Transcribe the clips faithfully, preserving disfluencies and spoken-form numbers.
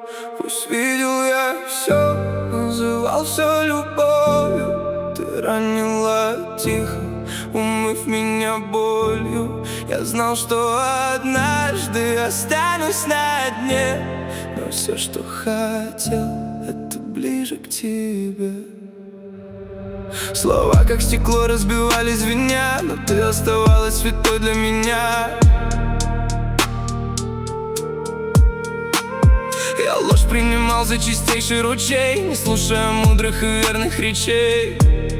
Пусть видел я все, называл все любовью. Ты ранила тихо, умыв меня болью. Я знал, что однажды останусь на дне, но все, что хотел, это ближе к тебе. Слова, как стекло, разбивались звеня, но ты оставалась святой для меня. Я ложь принимал за чистейший ручей, не слушая мудрых и верных речей.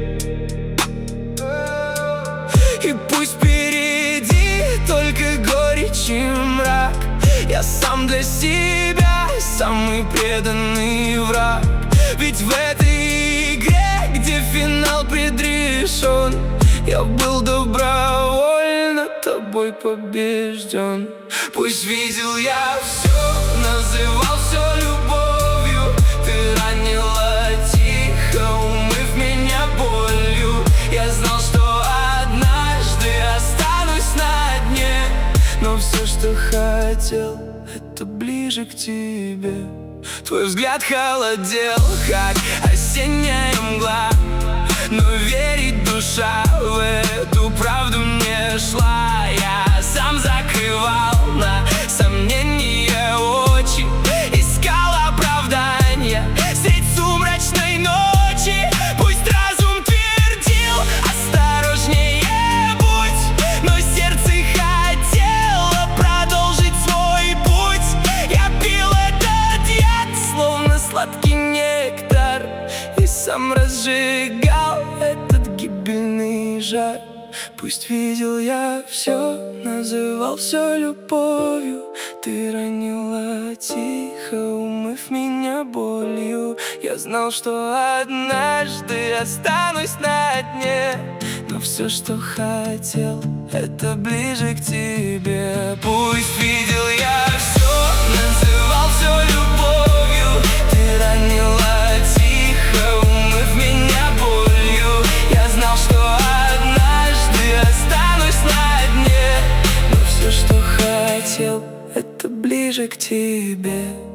И пусть впереди только горечь и мрак, я сам для себя самый преданный враг. Ведь в этой игре, где финал предрешен, я был добровольно тобой побежден. Пусть видел я все, называл все любовью. Ты ранила тихо, умыв меня болью. Я знал, что однажды останусь на дне, но все, что хотел, это ближе к тебе. Твой взгляд холодел, как осенняя мгла, но верить душа в эту правду не шла. Я сам закрывал на сомнения очи, искал оправдания средь сумрачной ночи. Пусть разум твердил: осторожнее будь, но сердце хотело продолжить свой путь. Я пил этот яд, словно сладкий нектар, и сам разжигал этот гибельный жар. Пусть видел я все, называл все любовью. Ты ранила тихо, умыв меня болью. Я знал, что однажды останусь на дне, но все, что хотел, это ближе к тебе. Пусть видел я все, называл все любовью. Ты ранила тихо, умыв меня болью. Я знал, что однажды останусь на дне, но все, что хотел, это ближе к тебе.